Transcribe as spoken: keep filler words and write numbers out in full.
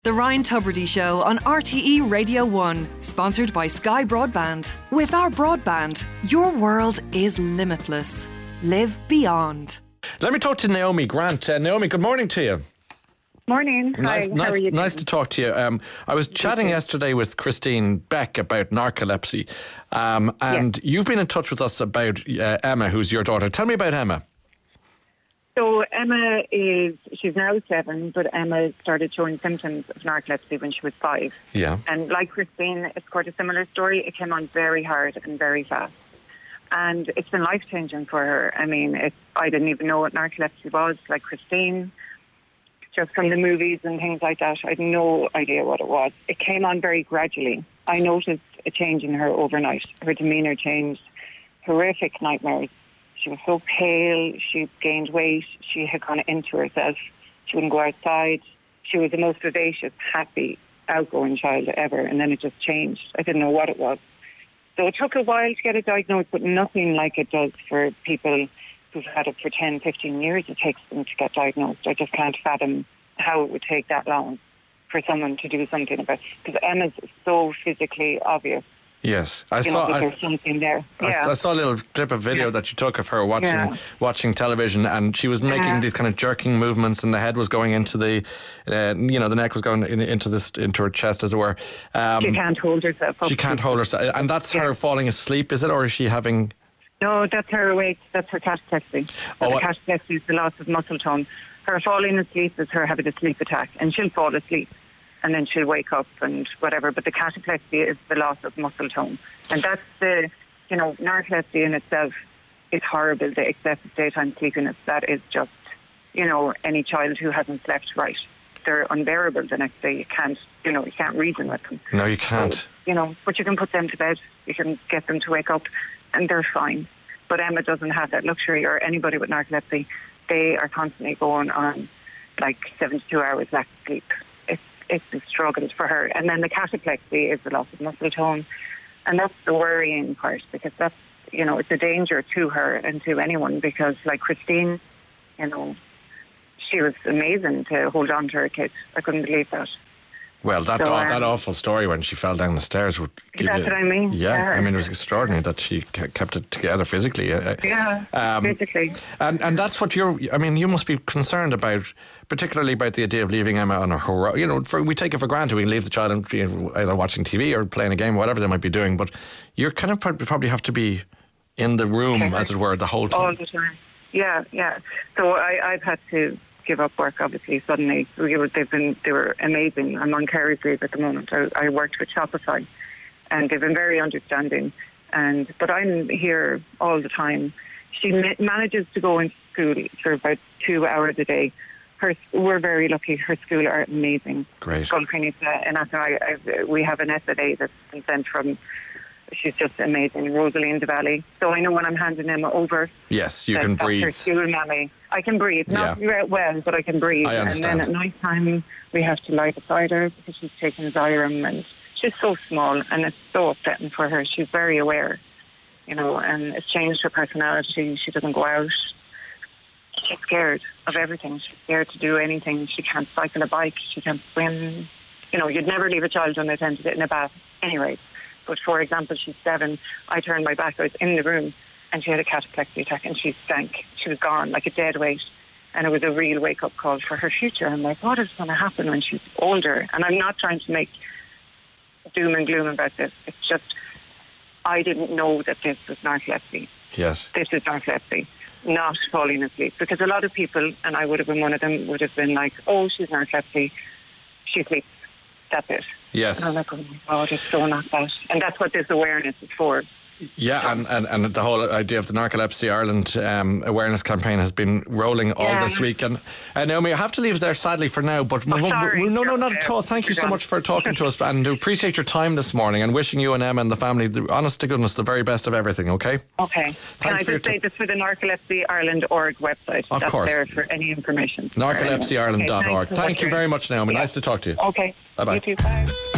The Ryan Tubridy Show on R T E Radio one, sponsored by Sky Broadband. With our broadband, your world is limitless. Live beyond. Let me talk to Naomi Grant. Uh, Naomi, good morning to you. Morning. Nice, Hi, nice, how are you nice doing? to talk to you. Um, I was chatting yesterday with Christine Beck about narcolepsy, um, and yes. you've been in touch with us about uh, Emma, who's your daughter. Tell me about Emma. So Emma is, she's now seven, but Emma started showing symptoms of narcolepsy when she was five. Yeah. And like Christine, it's quite a similar story. It came on very hard and very fast. And it's been life-changing for her. I mean, it's, I didn't even know what narcolepsy was, like Christine. Just from the movies and things like that, I had no idea what it was. It came on very gradually. I noticed a change in her overnight. Her demeanour changed, horrific nightmares. She was so pale, she gained weight, she had gone into herself. She wouldn't go outside. She was the most vivacious, happy, outgoing child ever, and then it just changed. I didn't know what it was. So it took a while to get it diagnosed, but nothing like it does for people who've had it for ten, fifteen years. It takes them to get diagnosed. I just can't fathom how it would take that long for someone to do something about it. Because Emma's so physically obvious. Yes, I you saw. know, I, there's something there. I, Yeah. I saw a little clip of video Yeah. that you took of her watching Yeah. watching television, and she was making Yeah. these kind of jerking movements, and the head was going into the, uh, you know, the neck was going in, into this into her chest, as it were. Um, She can't hold herself up. She can't hold herself, and that's Yeah. her falling asleep, is it, or is she having? No, that's her awake. That's her cataplexy. Oh, So the what- cataplexy is the loss of muscle tone. Her falling asleep is her having a sleep attack, and she'll fall asleep, and then she'll wake up and whatever. But the cataplexy is the loss of muscle tone, and that's the, you know, narcolepsy in itself is horrible. The excessive daytime sleepiness, that is just, you know, any child who hasn't slept right, they're unbearable the next day. You can't, you know, you can't reason with them. No, you can't. So, you know, but you can put them to bed. You can get them to wake up, and they're fine. But Emma doesn't have that luxury, or anybody with narcolepsy. They are constantly going on like seventy-two hours lack of sleep. It's it's a struggle for her. And then the cataplexy is the loss of muscle tone, and that's the worrying part, because that's, you know, it's a danger to her and to anyone, because like Christine, you know, she was amazing to hold on to her kids. I couldn't believe that. Well, that So, aw- um, that awful story when she fell down the stairs would give That's you, what I mean. Yeah, Yeah. I mean, it was extraordinary that she ke- kept it together physically. Uh, Yeah, um, basically. And and that's what you're. I mean, you must be concerned about, particularly about the idea of leaving Emma on her. You know, for, we take it for granted. We leave the child and be either watching T V or playing a game, whatever they might be doing. But you're kind of prob- probably have to be in the room, Okay. as it were, the whole time. All the time. Yeah, yeah. So I, I've had to give up work, obviously, suddenly. We were, they've been, they were amazing. I'm on carer's leave at the moment. I, I worked with Shopify, and they've been very understanding. And But I'm here all the time. She ma- manages to go into school for about two hours a day. Her, we're very lucky. Her school are amazing. Great. Skullcreamy, and I, I, we have an S A D that's been sent from. She's just amazing, Rosaline Valley. So I know when I'm handing Emma over, Yes, you that can that's breathe. her school mammy. I can breathe, not Yeah. very well, but I can breathe. I understand. And then at night time, we have to lie beside her because she's taking Xyrem, and she's so small, and it's so upsetting for her. She's very aware, you know, and it's changed her personality. She doesn't go out. She's scared of everything. She's scared to do anything. She can't cycle a bike. She can't swim. You know, you'd never leave a child unattended in a bath anyway. But for example, she's seven. I turned my back. I was in the room, and she had a cataplexy attack, and she sank. She was gone like a dead weight, and it was a real wake-up call for her future. I'm like, what is going to happen when she's older? And I'm not trying to make doom and gloom about this. It's just I didn't know that this was narcolepsy. Yes. This is narcolepsy, not falling asleep. Because a lot of people, and I would have been one of them, would have been like, oh, she's narcolepsy. She sleeps. That's it. Yes. And I'm like, oh my God, it's so not that. And that's what this awareness is for. Yeah, and, and, and the whole idea of the Narcolepsy Ireland um, awareness campaign has been rolling all Yeah. this week. And uh, Naomi, I have to leave there sadly for now, but Oh, we won't- sorry. we- no, no, not Yeah, at all. Thank you so you're much for done. talking to us, and we appreciate your time this morning, and wishing you and Emma and the family, the, honest to goodness, the very best of everything, okay? Okay. Can Thanks I for your just say t- this for the Narcolepsy Ireland dot org website? Of That's course. there for any information. narcolepsy ireland dot org. Okay, thanks so Thank much you for- very much, Naomi. Yeah. Nice to talk to you. Okay. Bye-bye. You too. Bye.